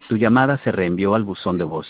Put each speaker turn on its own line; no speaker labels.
Tu llamada se reenvió al buzón de voz.